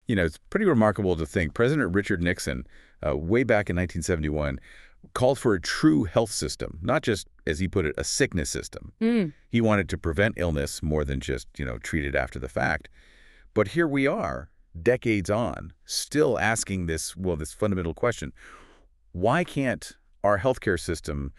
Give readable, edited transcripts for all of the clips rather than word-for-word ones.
It's pretty remarkable to think President Richard Nixon, way back in 1971, called for a true health system, not just, as he put it, a sickness system. Mm. He wanted to prevent illness more than just, treat it after the fact. But here we are, decades on, still asking this fundamental question. Why can't our healthcare system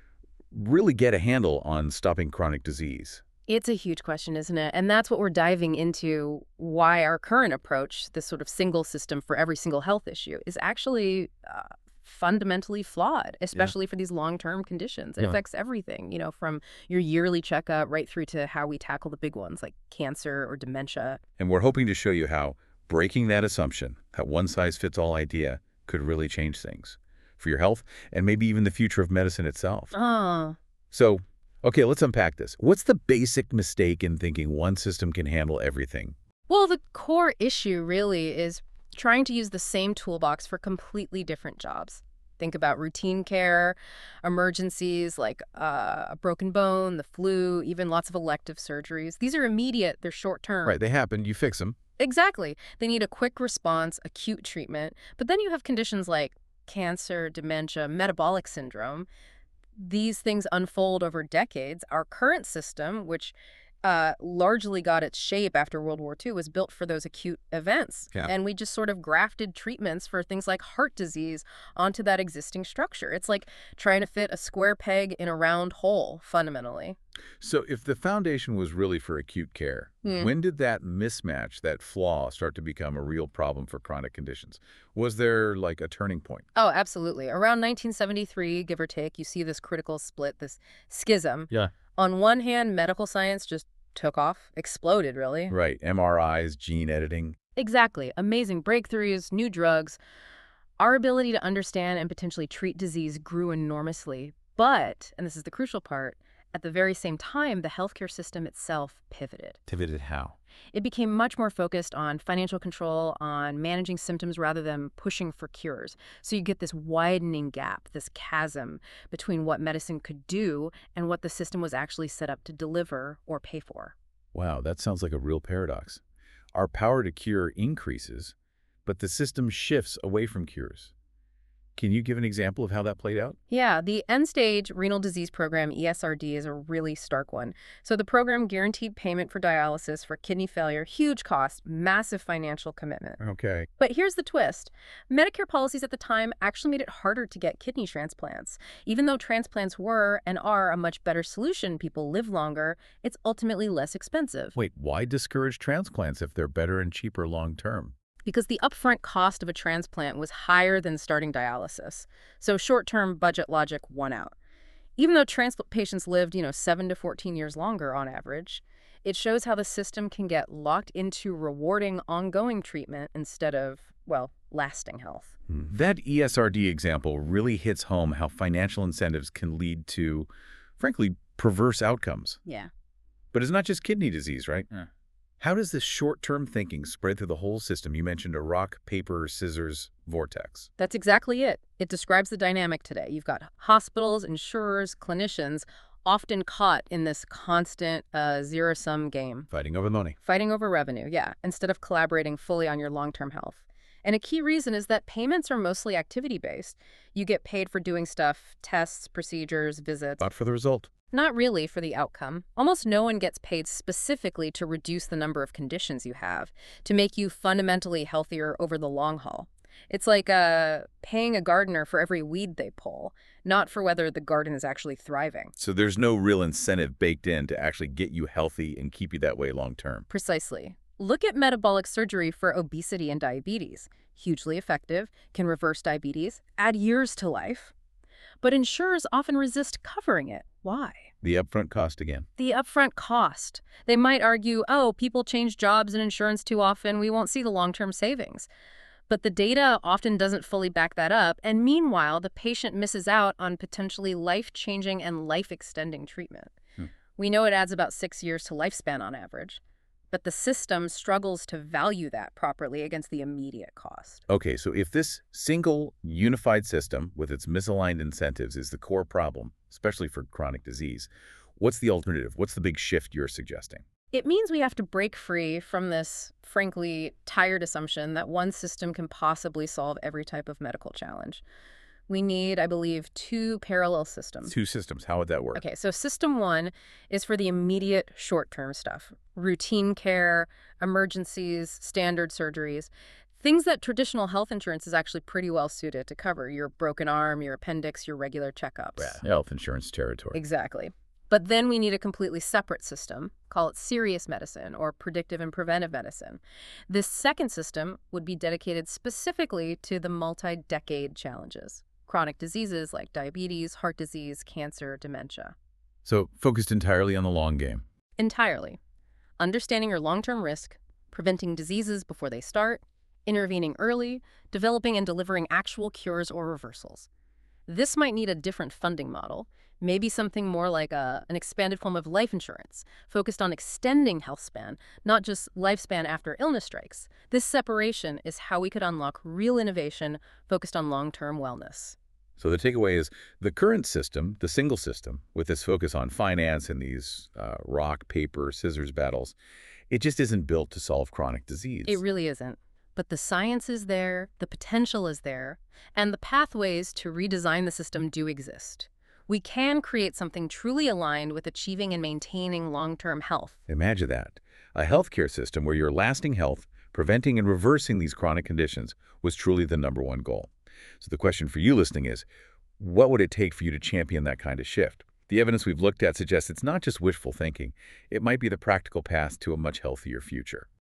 really get a handle on stopping chronic disease? It's a huge question, isn't it? And that's what we're diving into, why our current approach, this sort of single system for every single health issue, is actually fundamentally flawed, especially for these long-term conditions. It Yeah. affects everything, from your yearly checkup right through to how we tackle the big ones like cancer or dementia. And we're hoping to show you how breaking that assumption, that one-size-fits-all idea, could really change things for your health and maybe even the future of medicine itself. Oh, So, okay, let's unpack this. What's the basic mistake in thinking one system can handle everything? well, the core issue really is trying to use the same toolbox for completely different jobs. Think about routine care, emergencies like a broken bone, the flu, even lots of elective surgeries. These are immediate, they're short term. Right, they happen, you fix them. Exactly. They need a quick response, acute treatment. But then you have conditions like cancer, dementia, metabolic syndrome. These things unfold over decades. Our current system, which largely got its shape after World War II, was built for those acute events. Yeah. And we just sort of grafted treatments for things like heart disease onto that existing structure. It's like trying to fit a square peg in a round hole, fundamentally. So if the foundation was really for acute care, when did that mismatch, that flaw, start to become a real problem for chronic conditions? Was there like a turning point? Oh, absolutely. Around 1973, give or take, you see this critical split, this schism. Yeah. On one hand, medical science just took off, exploded, really. Right, MRIs, gene editing. Exactly. Amazing breakthroughs, new drugs. Our ability to understand and potentially treat disease grew enormously. But, and this is the crucial part, at the very same time, the healthcare system itself pivoted. Pivoted how? It became much more focused on financial control, on managing symptoms rather than pushing for cures. So you get this widening gap, this chasm between what medicine could do and what the system was actually set up to deliver or pay for. Wow, that sounds like a real paradox. Our power to cure increases, but the system shifts away from cures. Can you give an example of how that played out? Yeah, the end-stage renal disease program, ESRD, is a really stark one. So the program guaranteed payment for dialysis for kidney failure, huge cost, massive financial commitment. Okay. But here's the twist. Medicare policies at the time actually made it harder to get kidney transplants. Even though transplants were and are a much better solution, people live longer, it's ultimately less expensive. Wait, why discourage transplants if they're better and cheaper long term? Because the upfront cost of a transplant was higher than starting dialysis. So short-term budget logic won out. Even though transplant patients lived, 7 to 14 years longer on average, it shows how the system can get locked into rewarding ongoing treatment instead of, well, lasting health. That ESRD example really hits home how financial incentives can lead to, frankly, perverse outcomes. Yeah. But it's not just kidney disease, right? Yeah. How does this short-term thinking spread through the whole system? You mentioned a rock, paper, scissors vortex. That's exactly it. It describes the dynamic today. You've got hospitals, insurers, clinicians, often caught in this constant zero-sum game. Fighting over money. Fighting over revenue, yeah, instead of collaborating fully on your long-term health. And a key reason is that payments are mostly activity-based. You get paid for doing stuff, tests, procedures, visits. Not for the result. Not really for the outcome. Almost no one gets paid specifically to reduce the number of conditions you have, to make you fundamentally healthier over the long haul. It's like paying a gardener for every weed they pull, not for whether the garden is actually thriving. So there's no real incentive baked in to actually get you healthy and keep you that way long term. Precisely. Look at metabolic surgery for obesity and diabetes. Hugely effective, can reverse diabetes, add years to life. But insurers often resist covering it. Why? The upfront cost again. The upfront cost. They might argue, oh, people change jobs and insurance too often, we won't see the long-term savings. But the data often doesn't fully back that up, and meanwhile, the patient misses out on potentially life-changing and life-extending treatment. We know it adds about 6 years to lifespan on average, but the system struggles to value that properly against the immediate cost. Okay, so if this single, unified system with its misaligned incentives is the core problem, especially for chronic disease, what's the alternative? What's the big shift you're suggesting? It means we have to break free from this, frankly, tired assumption that one system can possibly solve every type of medical challenge. We need, I believe, two parallel systems. Two systems, how would that work? Okay, so system one is for the immediate short-term stuff. Routine care, emergencies, standard surgeries. Things that traditional health insurance is actually pretty well suited to cover. Your broken arm, your appendix, your regular checkups. Yeah, health insurance territory. Exactly. But then we need a completely separate system, call it serious medicine or predictive and preventive medicine. This second system would be dedicated specifically to the multi-decade challenges, chronic diseases like diabetes, heart disease, cancer, dementia. So focused entirely on the long game. Entirely. Understanding your long-term risk, preventing diseases before they start, intervening early, developing and delivering actual cures or reversals. This might need a different funding model, maybe something more like an expanded form of life insurance, focused on extending health span, not just lifespan after illness strikes. This separation is how we could unlock real innovation focused on long-term wellness. So the takeaway is the current system, the single system, with this focus on finance and these rock, paper, scissors battles, it just isn't built to solve chronic disease. It really isn't. But the science is there, the potential is there, and the pathways to redesign the system do exist. We can create something truly aligned with achieving and maintaining long-term health. Imagine that. A healthcare system where your lasting health, preventing and reversing these chronic conditions was truly the #1 goal. So the question for you listening is, what would it take for you to champion that kind of shift? The evidence we've looked at suggests it's not just wishful thinking. It might be the practical path to a much healthier future.